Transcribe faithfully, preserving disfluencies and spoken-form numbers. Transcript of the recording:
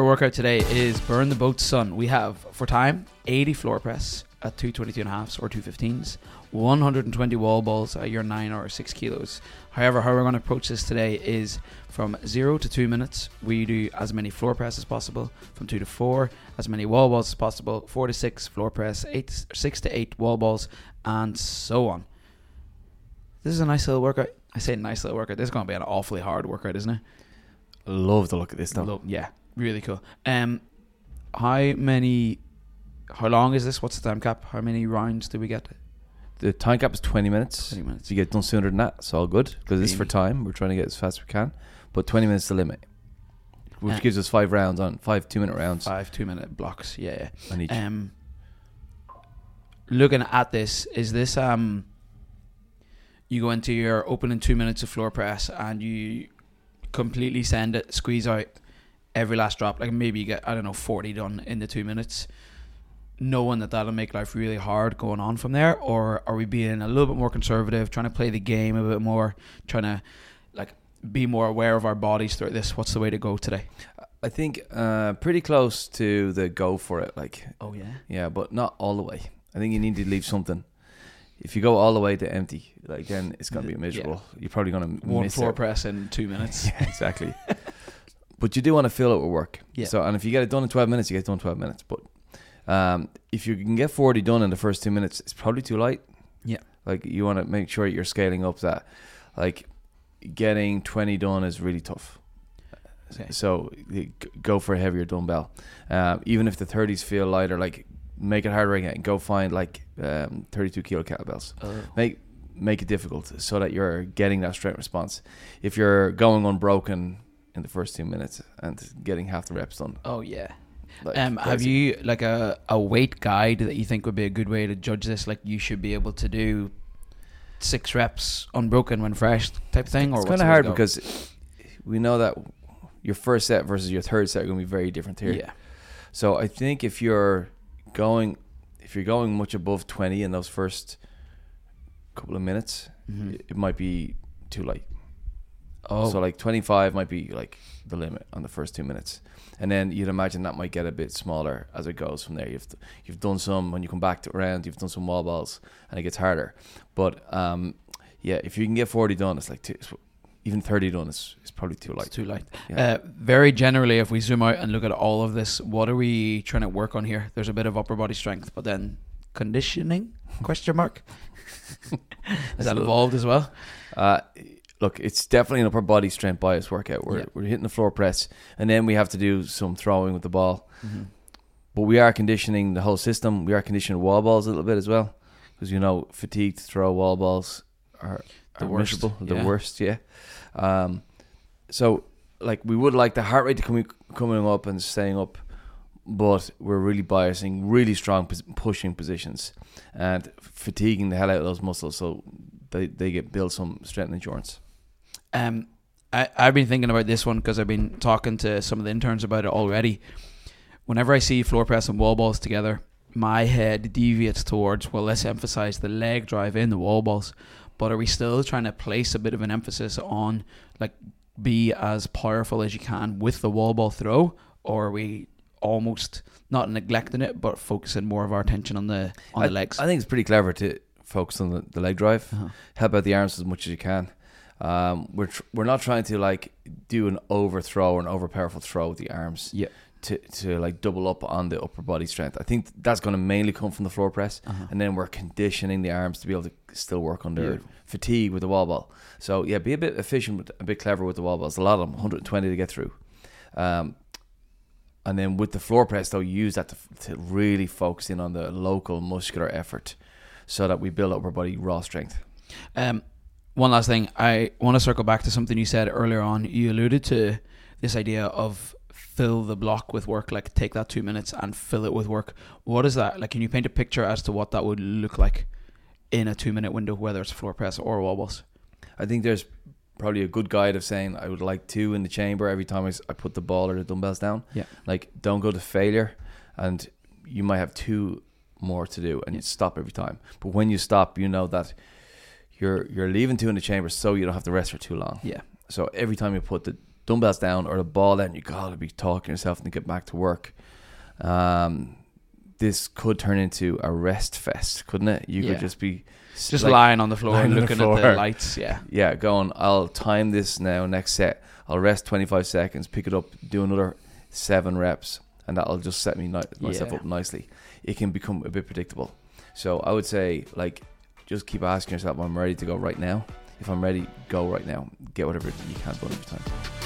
workout today is Burn the Boat Sun. We have, for time, eighty floor press at two twenty-two and a halves or two fifteens, one hundred twenty wall balls at your nine or six kilos. However, how we're going to approach this today is from zero to two minutes. We do as many floor press as possible. From two to four, as many wall balls as possible. Four to six floor press, eight, six to eight wall balls, and so on. This is a nice little workout. I say nice little workout. This is going to be an awfully hard workout, isn't it? Love the look at this stuff. Love, yeah, really cool. Um, how many? How long is this? What's the time cap? How many rounds do we get? The time cap is twenty minutes. twenty minutes. If you get done sooner than that, it's all good. Because this is for time. We're trying to get as fast as we can. But twenty minutes is the limit. Which uh, gives us five rounds on, five two-minute rounds. Five two-minute blocks, yeah. yeah. On each. Um, looking at this, is this... um, you go into your opening two minutes of floor press and you completely send it, squeeze out every last drop. Like maybe you get, I don't know, forty done in the two minutes. Knowing that that'll make life really hard going on from there, or are we being a little bit more conservative, trying to play the game a bit more, trying to like be more aware of our bodies throughout this? What's the way to go today? I think uh, pretty close to the go for it. Like, oh yeah, yeah, but not all the way. I think you need to leave something. If you go all the way to empty, like then it's gonna be miserable. Yeah. You're probably gonna one miss floor it. press in two minutes. Yeah, exactly. But you do want to fill it with work. Yeah. So, and if you get it done in twelve minutes, you get it done in twelve minutes. But um, if you can get forty done in the first two minutes, it's probably too light. Yeah. Like you want to make sure you're scaling up that. Like getting twenty done is really tough. Okay. So go for a heavier dumbbell. Um, even if the thirties feel lighter, like make it harder again. Go find like um, thirty-two kilo kettlebells. Oh. Make make it difficult so that you're getting that strength response. If you're going unbroken in the first two minutes and getting half the reps done. Oh yeah. Like um, have you like a, a weight guide that you think would be a good way to judge this? Like you should be able to do six reps unbroken when fresh type thing? Or it's kind of hard because we know that your first set versus your third set are going to be very different here. Yeah. So I think if you're going if you're going much above twenty in those first couple of minutes, mm-hmm. it, it might be too light. Oh. So like twenty-five might be like the limit on the first two minutes. And then you'd imagine that might get a bit smaller as it goes from there. You've you've done some, when you come back to around, you've done some wall balls and it gets harder. But um, yeah, if you can get forty done, it's like, two, even thirty done is, is probably too light. It's too light. Yeah. Uh, very generally, if we zoom out and look at all of this, what are we trying to work on here? There's a bit of upper body strength, but then conditioning, question mark. Is that involved as well? Uh, Look, it's definitely an upper body strength bias workout. We're, yeah. we're hitting the floor press, and then we have to do some throwing with the ball. Mm-hmm. But we are conditioning the whole system. We are conditioning wall balls a little bit as well, because, you know, fatigued throw wall balls are, the are worst. miserable. The yeah. worst, yeah. Um, so, like, we would like the heart rate to come coming up and staying up, but we're really biasing really strong pos- pushing positions and fatiguing the hell out of those muscles, so they, they get build some strength and endurance. Um, I, I've been thinking about this one because I've been talking to some of the interns about it already. Whenever I see floor press and wall balls together, my head deviates towards, well, let's emphasize the leg drive in the wall balls. But are we still trying to place a bit of an emphasis on, like, be as powerful as you can with the wall ball throw? Or are we almost not neglecting it, but focusing more of our attention on the on I, the legs? I think it's pretty clever to focus on the, the leg drive. Uh-huh. Help out the arms as much as you can. Um, we're tr- we're not trying to like do an overthrow or an over powerful throw with the arms. Yeah. To to like double up on the upper body strength. I think that's going to mainly come from the floor press, uh-huh. and then we're conditioning the arms to be able to still work under yeah. fatigue with the wall ball. So yeah, be a bit efficient, with, a bit clever with the wall balls. A lot of them, one hundred twenty to get through. Um, and then with the floor press, though, use that to, to really focus in on the local muscular effort, so that we build upper body raw strength. Um. One last thing, I want to circle back to something you said earlier on. You alluded to this idea of fill the block with work, like take that two minutes and fill it with work. What is that? Like, can you paint a picture as to what that would look like in a two minute window, whether it's floor press or wall balls? I think there's probably a good guide of saying I would like two in the chamber every time I, I put the ball or the dumbbells down. Yeah. Like, don't go to failure, and you might have two more to do and yeah. you stop every time. But when you stop, you know that You're you're leaving two in the chamber, so you don't have to rest for too long. Yeah. So every time you put the dumbbells down or the ball down, you gotta be talking yourself and get back to work. Um, this could turn into a rest fest, couldn't it? You Yeah. could just be Just like, lying on the floor lying and on the looking floor. at the lights. Yeah. yeah, going, I'll time this now, next set. I'll rest twenty-five seconds, pick it up, do another seven reps, and that'll just set me ni- myself Yeah. up nicely. It can become a bit predictable. So I would say, like, just keep asking yourself, I'm ready to go right now. If I'm ready, go right now. Get whatever you can done every time.